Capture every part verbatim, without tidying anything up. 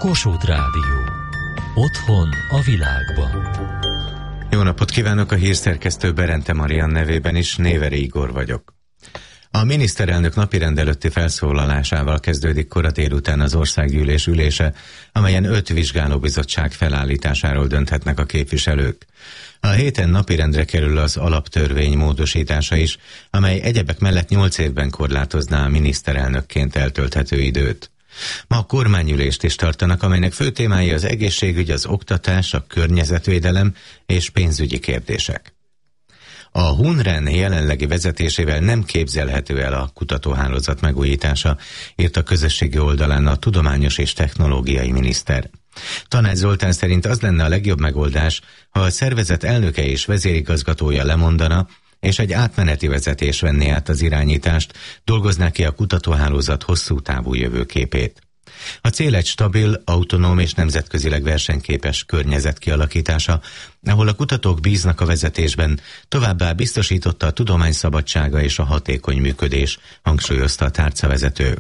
Kossuth Rádió. Otthon a világban. Jó napot kívánok, a hírszerkesztő Berente Marian nevében is, Néveri Igor vagyok. A miniszterelnök napirend előtti felszólalásával kezdődik kora délután az országgyűlés ülése, amelyen öt vizsgálóbizottság felállításáról dönthetnek a képviselők. A héten napirendre kerül az alaptörvény módosítása is, amely egyebek mellett nyolc évben korlátozná a miniszterelnökként eltölthető időt. Ma a kormányülést is tartanak, amelynek fő témái az egészségügy, az oktatás, a környezetvédelem és pénzügyi kérdések. A HUNREN jelenlegi vezetésével nem képzelhető el a kutatóhálózat megújítása, írt a közösségi oldalán a tudományos és technológiai miniszter. Tanács Zoltán szerint az lenne a legjobb megoldás, ha a szervezet elnöke és vezérigazgatója lemondana, és egy átmeneti vezetés venné át az irányítást, dolgozná ki a kutatóhálózat hosszú távú jövőképét. A cél egy stabil, autonóm és nemzetközileg versenyképes környezet kialakítása, ahol a kutatók bíznak a vezetésben, továbbá biztosította a tudomány szabadsága és a hatékony működés, hangsúlyozta a tárcavezető.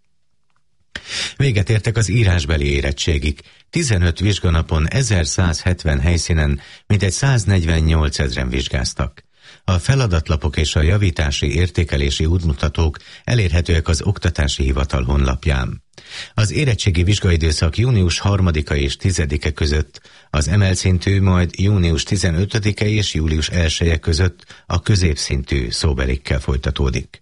Véget értek az írásbeli érettségig. tizenöt vizsganapon ezerszázhetven helyszínen mintegy száznegyvennyolc ezren vizsgáztak. A feladatlapok és a javítási értékelési útmutatók elérhetőek az Oktatási Hivatal honlapján. Az érettségi vizsgaidőszak június harmadika és tizedike között, az emelt szintű majd június tizenötödike és július elseje között a középszintű szóbelikkel folytatódik.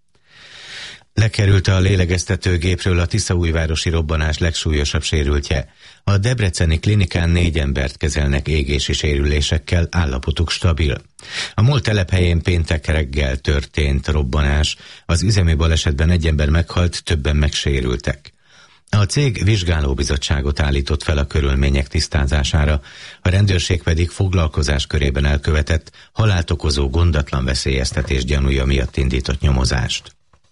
Lekerült a lélegeztetőgépről a tiszaújvárosi robbanás legsúlyosabb sérültje. A debreceni klinikán négy embert kezelnek égési sérülésekkel, állapotuk stabil. A MOL telephelyén péntek reggel történt robbanás, az üzemi balesetben egy ember meghalt, többen megsérültek. A cég vizsgálóbizottságot állított fel a körülmények tisztázására, a rendőrség pedig foglalkozás körében elkövetett, halált okozó gondatlan veszélyeztetés gyanúja miatt indított nyomozást.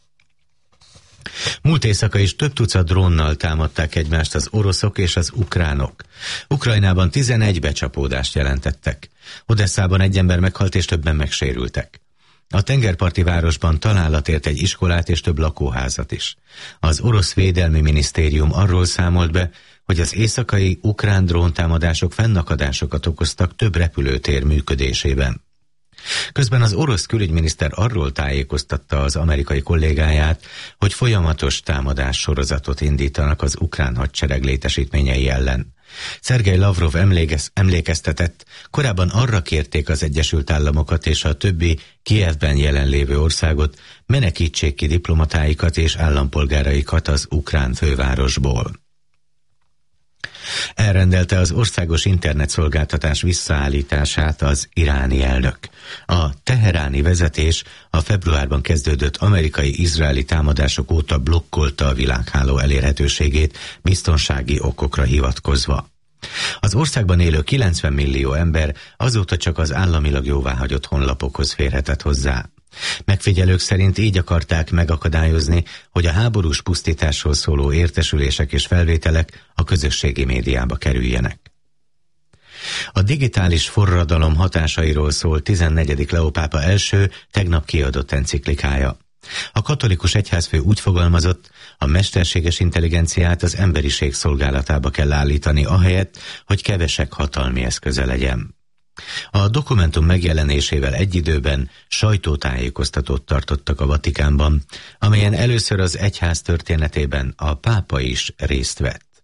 Múlt éjszaka is több tucat drónnal támadták egymást az oroszok és az ukránok. Ukrajnában tizenegy becsapódást jelentettek. Odesszában egy ember meghalt és többen megsérültek. A tengerparti városban találat ért egy iskolát és több lakóházat is. Az orosz védelmi minisztérium arról számolt be, hogy az éjszakai ukrán dróntámadások fennakadásokat okoztak több repülőtér működésében. Közben az orosz külügyminiszter arról tájékoztatta az amerikai kollégáját, hogy folyamatos támadás sorozatot indítanak az ukrán hadsereg létesítményei ellen. Szergej Lavrov emlékez, emlékeztetett, korábban arra kérték az Egyesült Államokat és a többi Kijevben jelenlévő országot, menekítsék ki diplomatáikat és állampolgáraikat az ukrán fővárosból. Elrendelte az országos internetszolgáltatás visszaállítását az iráni elnök. A teheráni vezetés a februárban kezdődött amerikai-izraeli támadások óta blokkolta a világháló elérhetőségét biztonsági okokra hivatkozva. Az országban élő kilencven millió ember azóta csak az államilag jóváhagyott honlapokhoz férhetett hozzá. Megfigyelők szerint így akarták megakadályozni, hogy a háborús pusztításról szóló értesülések és felvételek a közösségi médiába kerüljenek. A digitális forradalom hatásairól szól tizennegyedik Leó pápa első, tegnap kiadott enciklikája. A katolikus egyházfő úgy fogalmazott, a mesterséges intelligenciát az emberiség szolgálatába kell állítani, ahelyett, hogy kevesek hatalmi eszköze legyen. A dokumentum megjelenésével egy időben sajtótájékoztatót tartottak a Vatikánban, amelyen először az egyház történetében a pápa is részt vett.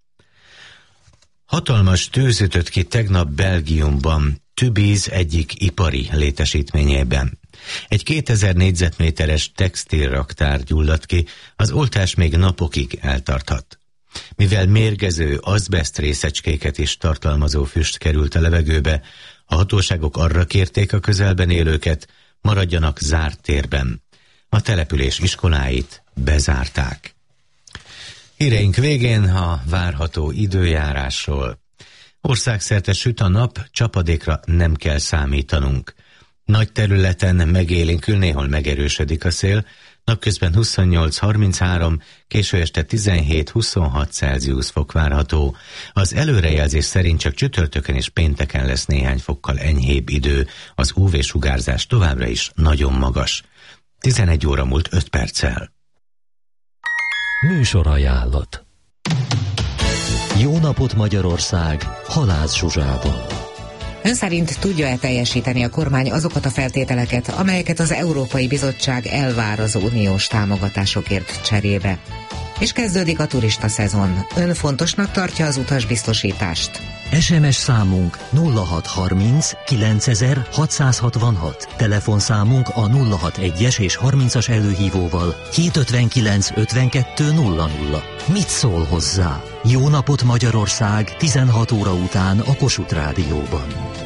Hatalmas tűz ütött ki tegnap Belgiumban, Tubize egyik ipari létesítményében. Egy kétezer négyzetméteres textilraktár gyulladt ki, az oltás még napokig eltarthat. Mivel mérgező azbeszt részecskéket is tartalmazó füst került a levegőbe, a hatóságok arra kérték a közelben élőket, maradjanak zárt térben. A település iskoláit bezárták. Híreink végén a várható időjárásról. Országszerte süt a nap, csapadékra nem kell számítanunk. Nagy területen megélénkül, néhol megerősödik a szél, napközben huszonnyolc harminchárom, késő este tizenhét-huszonhat Celsius fok várható. Az előrejelzés szerint csak csütörtökön és pénteken lesz néhány fokkal enyhébb idő, az ú vé-sugárzás továbbra is nagyon magas. tizenegy óra múlt öt perccel. Műsorajánlat. Jó napot Magyarország, Halász Zsuzsával. Ön szerint tudja-e teljesíteni a kormány azokat a feltételeket, amelyeket az Európai Bizottság elvár az uniós támogatásokért cserébe? És kezdődik a turista szezon. Ön fontosnak tartja az utasbiztosítást? es em es számunk nulla hat harminc kilencezer hatszázhatvanhat, telefonszámunk a nulla hatvanas és harmincas előhívóval hétszázötvenkilenc ötvenkettő nulla nulla. Mit szól hozzá? Jó napot Magyarország, tizenhat óra után a Kossuth Rádióban.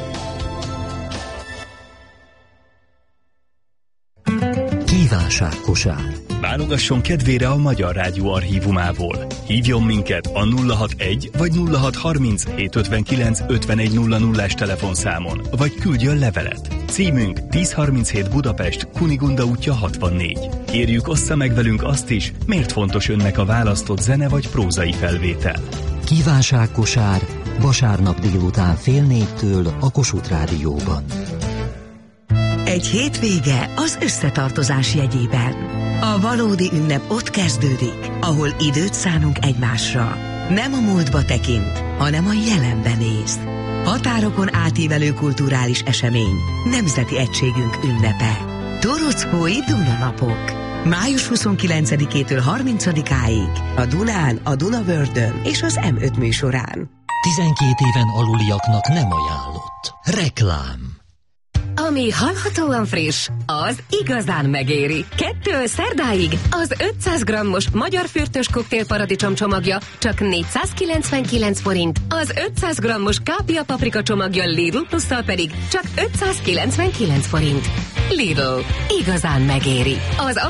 Kívánságkosár. Válogasson kedvére a Magyar Rádió archívumából. Hívjon minket a nulla hatvanegy vagy nulla hatharminc hétszázötvenkilenc ötvenegy nulla nullás telefonszámon, vagy küldjön levelet. Címünk tízszázharminchét Budapest, Kunigunda útja hatvannégy. Kérjük, ossza meg velünk azt is, miért fontos önnek a választott zene vagy prózai felvétel. Kívánságkosár vasárnap délután fél négytől a Kossuth Rádióban. Egy hétvége az összetartozás jegyében. A valódi ünnep ott kezdődik, ahol időt szánunk egymásra. Nem a múltba tekint, hanem a jelenben néz. Határokon átívelő kulturális esemény, nemzeti egységünk ünnepe. Torockói Dunanapok. május huszonkilencedikétől harmincadikáig a Dunán, a Dunavördön és az em öt műsorán. tizenkét éven aluliaknak nem ajánlott. Reklám. Ami hallhatóan friss, az igazán megéri. Kettől szerdáig az ötszáz grammos magyar fürtös koktélparadicsom csomagja csak négyszázkilencvenkilenc forint, az ötszáz grammos kápia paprika csomagja Lidl plusszal pedig csak ötszázkilencvenkilenc forint. Lidl, igazán megéri. Az